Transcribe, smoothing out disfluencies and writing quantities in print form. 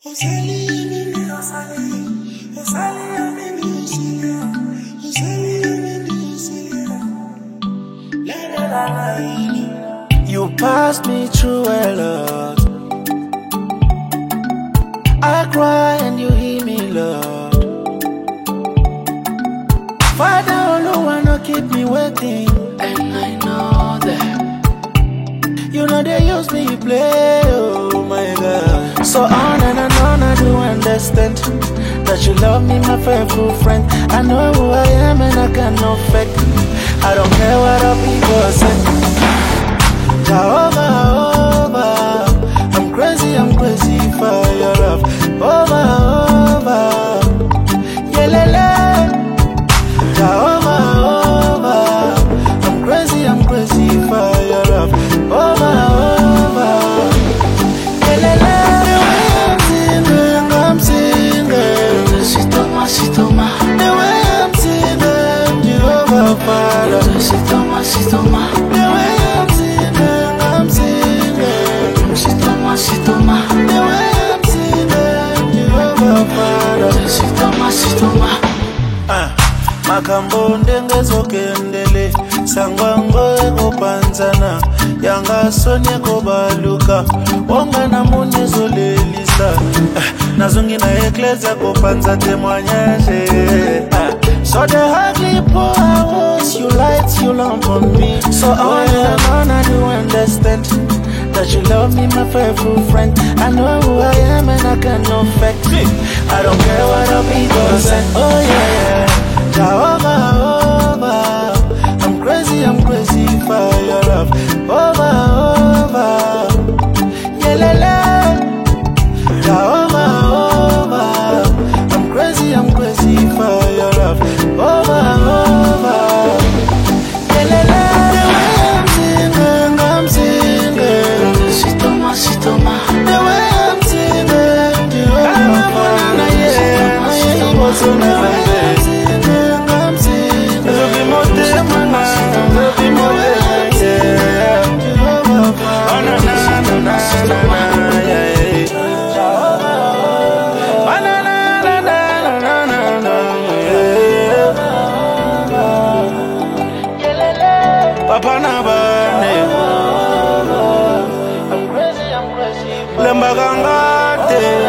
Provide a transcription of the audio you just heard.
You passed me through a lot. I cry and you hear me, Lord. Father, no one will keep me waiting, and I know that. You know they use me play, oh my God. So on and on I do understand that you love me, my faithful friend. I know who I am and I cannot fake. I don't care what other people say. Over, I'm crazy for your love. Over, yeah, lele. Over, I'm crazy for your love. Over, yeah, lele. I'm singing. Si toma. The way I'm singing, Jehovah Father. Si toma. The way I'm singing, si toma. The way I'm singing, Jehovah Father. Si toma. Makambo ndengezo kendele, sangwango ego panzana, yanga sonye kobaluka, wonga na munyezo lelisa, nazungi na eklezia kopanza témoignage. So the ugly poor hours, you light, you lamp on me. So on and on I do understand that you love me, my faithful friend. I know who I am and I cannot fake. I don't care what other people say. Oh yeah. Over, I'm crazy for your love. Over, yeah, lele. Over, I'm crazy for your love. Over, yeah, lele. The way I'm singing, si toma. The way I'm singing, the way I'm Papa Nabane, I'm crazy. Lembagangate.